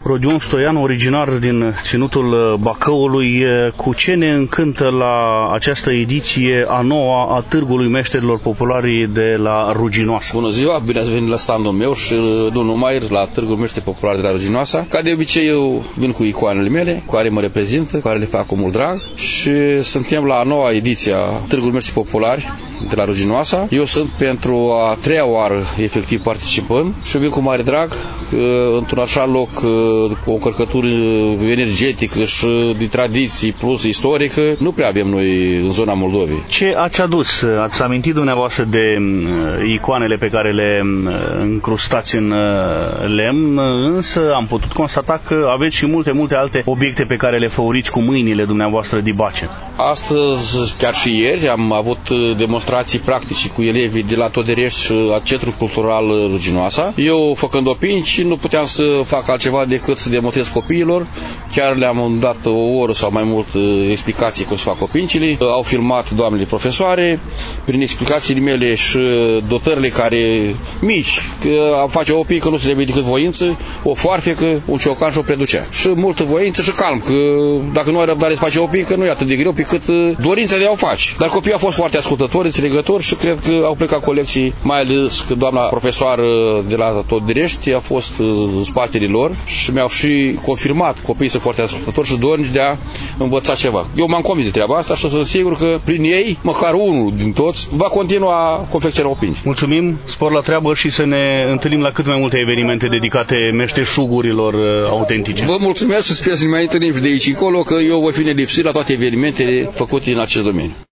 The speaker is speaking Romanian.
Rodion Stoian, originar din ținutul Bacăului, cu ce ne încântă la această ediție a noua a Târgului Meșterilor Populari de la Ruginoasa? Bună ziua, bine ați venit la standul meu și nu numai la Târgul Meșterilor Populari de la Ruginoasa. Ca de obicei eu vin cu icoanele mele, cu care mă reprezintă, cu care le fac cu mult drag și suntem la a noua ediție a Târgului Meșterilor Populari de la Ruginoasa. Eu sunt pentru a treia oară efectiv participând și vin cu mare drag că într-un așa loc cu o încărcătură energetică și de tradiții plus istorică nu prea avem noi în zona Moldovei. Ce ați adus? Ați amintit dumneavoastră de icoanele pe care le încrustați în lemn, însă am putut constata că aveți și multe alte obiecte pe care le făuriți cu mâinile dumneavoastră dibace. Astăzi, chiar și ieri, am avut demonstrații practice cu elevii de la Toderești și a Centrul Cultural Ruginoasa. Eu, făcând opinci, nu puteam să fac altceva decât să demonstrez copiilor. Chiar le-am dat o oră sau mai mult explicații cum să fac opincile. Au filmat doamnele profesoare, prin explicațiile mele și dotările care mici, că am face o opincă nu se trebuie decât voință, o foarfecă, un ciocan și o preducea. Și multă voință și calm, că dacă nu ai răbdare să faci o opincă, nu e atât de greu pe cât dorința de a o face. Dar copiii au fost foarte ascultători, înțelegători și cred că au plecat cu lecții, mai ales că doamna profesoară de la Toderești a fost în spatele lor și mi-au și confirmat copiii sunt foarte ascultători și dornici de a învăța ceva. Eu m-am convins de treaba asta și sunt sigur că prin ei, măcar unul din toți, va continua confecționa opinci. Mulțumim, spor la treabă și să ne întâlnim la cât mai multe evenimente dedicate meșteșugurilor autentice. Vă mulțumesc și sper să ne mai întâlnim și de aici încolo, că eu voi fi nelipsit la toate evenimentele făcute în acest domeniu.